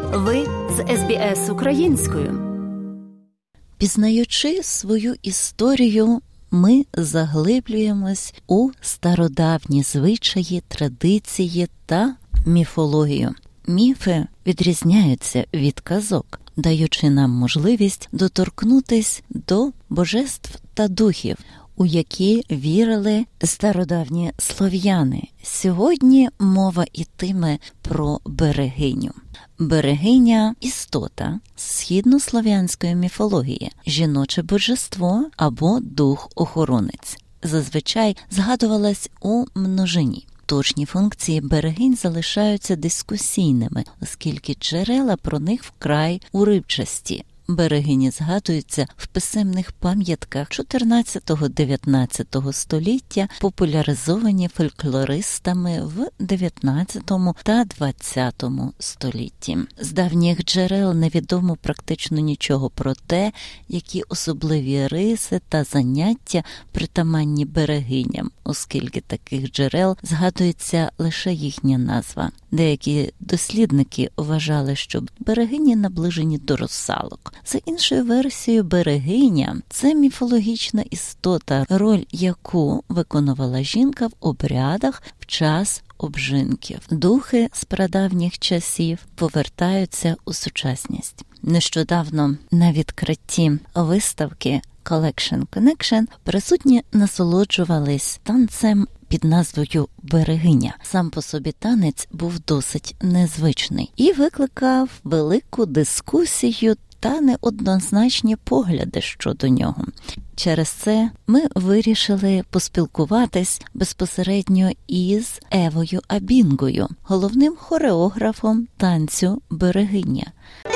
Ви з СБС українською. Пізнаючи свою історію, ми заглиблюємось у стародавні звичаї, традиції та міфологію. Міфи відрізняються від казок, даючи нам можливість доторкнутись до божеств та духів, у які вірили стародавні слов'яни. Сьогодні мова йтиме про берегиню. Берегиня – істота східнослов'янської міфології, жіноче божество або дух-охоронець. Зазвичай згадувалась у множині. Точні функції берегинь залишаються дискусійними, оскільки джерела про них вкрай уривчасті. Берегині згадуються в писемних пам'ятках 14-19 століття, популяризовані фольклористами в 19 та 20 столітті. З давніх джерел невідомо практично нічого про те, які особливі риси та заняття притаманні берегиням, оскільки таких джерел згадується лише їхня назва. Деякі дослідники вважали, що берегині наближені до русалок. За іншою версією, берегиня – це міфологічна істота, роль яку виконувала жінка в обрядах в час обжинків. Духи з прадавніх часів повертаються у сучасність. Нещодавно на відкритті виставки Collection Connection присутні насолоджувались танцем під назвою «Берегиня». Сам по собі танець був досить незвичний і викликав велику дискусію та неоднозначні погляди щодо нього. Через це ми вирішили поспілкуватись безпосередньо із Евою Абінгою, головним хореографом танцю «Берегиня».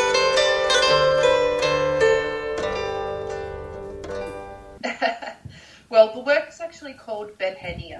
Well, the work is actually called Berhenia,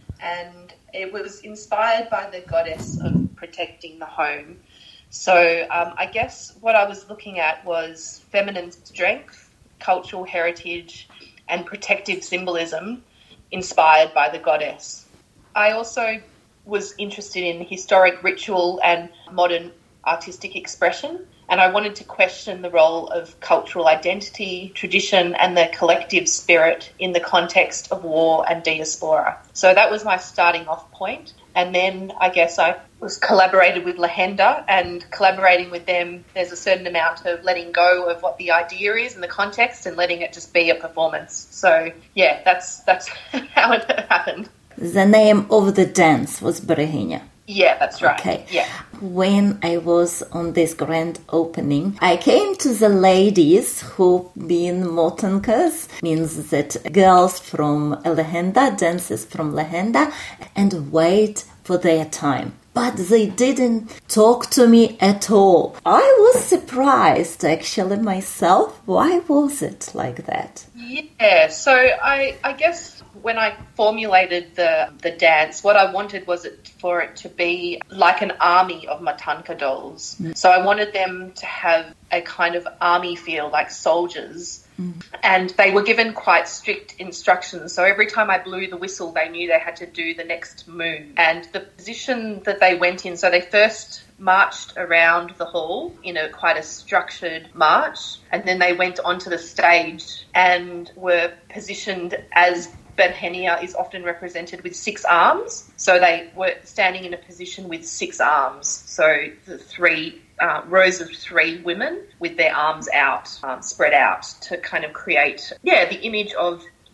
and it was inspired by the goddess of protecting the home. So I guess what I was looking at was feminine strength, cultural heritage, and protective symbolism inspired by the goddess. I also was interested in historic ritual and modern artistic expression, and I wanted to question the role of cultural identity, tradition, and the collective spirit in the context of war and diaspora. So that was my starting off point. And then I guess I was collaborated with Lahenda, and collaborating with them, there's a certain amount of letting go of what the idea is and the context and letting it just be a performance. So yeah, that's how it happened. The name of the dance was Берегиня. Yeah, that's right. Okay. Yeah. When I was on this grand opening, I came to the ladies who've been motankas, means that girls from Lahenda, dancers from Lahenda, and wait for their time. But they didn't talk to me at all. I was surprised, actually, myself. Why was it like that? Yeah, so I guess when I formulated the dance, what I wanted was for it to be like an army of Matanka dolls. So I wanted them to have a kind of army feel, like soldiers. And they were given quite strict instructions. So every time I blew the whistle, they knew they had to do the next move. And the position that they went in, so they first marched around the hall in quite a structured march. And then they went onto the stage and were positioned as Berhenia is often represented with 6 arms. So they were standing in a position with 6 arms. So the 3 rows of 3 women with their arms out, spread out to kind of create, the image of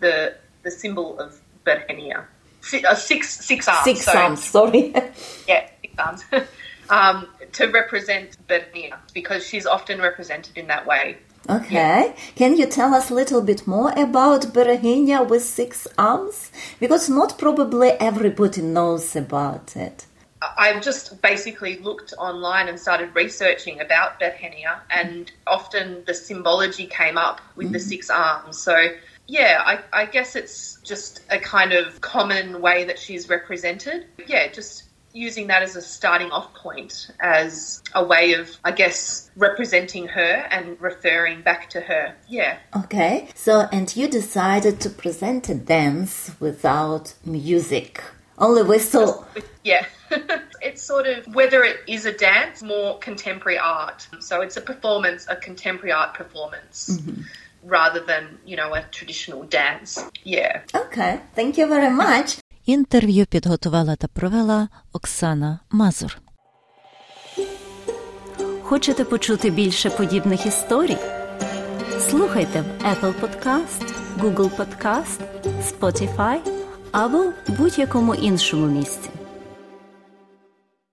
the symbol of Berhenia. 6 arms. 6 arms, sorry. Yeah, 6 arms. To represent Berhenia, because she's often represented in that way. Okay. Yeah. Can you tell us a little bit more about Berehenia with 6 arms? Because not probably everybody knows about it. I just basically looked online and started researching about Berhenia, and often the symbology came up with the 6 arms. So, I guess it's just a kind of common way that she's represented. Yeah, just using that as a starting off point, as a way of, I guess, representing her and referring back to her. Yeah. Okay. So, and you decided to present a dance without music. Only whistle. Yeah. It's sort of, whether it is a dance, more contemporary art. So it's a performance, a contemporary art performance, rather than, a traditional dance. Yeah. Okay, thank you very much. Інтерв'ю підготувала та провела Оксана Мазур. Хочете почути більше подібних історій? Слухайте в Apple Podcast, Google Podcast, Spotify або будь-якому іншому місці.